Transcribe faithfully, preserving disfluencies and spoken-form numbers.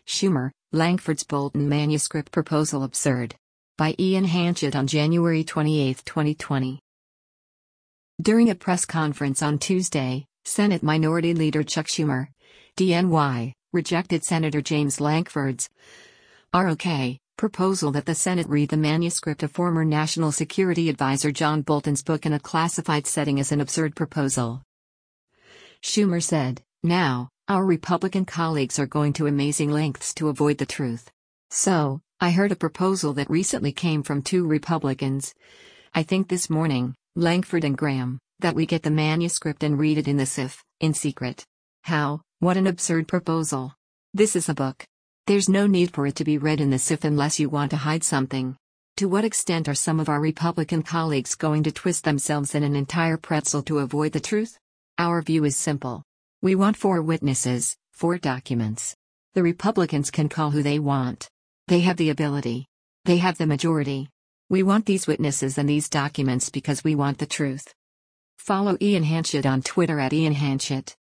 Schumer, Lankford's Bolton manuscript proposal absurd. By Ian Hanchett on January twenty-eighth, twenty twenty. During a press conference on Tuesday, Senate Minority Leader Chuck Schumer, D N Y, rejected Senator James Lankford's R O K proposal that the Senate read the manuscript of former National Security Advisor John Bolton's book in a classified setting as an absurd proposal. Schumer said, "Now, our Republican colleagues are going to amazing lengths to avoid the truth. So, I heard a proposal that recently came from two Republicans. I think this morning, Lankford and Graham, that we get the manuscript and read it in the S I F, in secret. How? What an absurd proposal. This is a book. There's no need for it to be read in the S I F unless you want to hide something. To what extent are some of our Republican colleagues going to twist themselves in an entire pretzel to avoid the truth? Our view is simple. We want four witnesses, four documents. The Republicans can call who they want. They have the ability. They have the majority. We want these witnesses and these documents because we want the truth." Follow Ian Hanchett on Twitter at Ian Hanchett.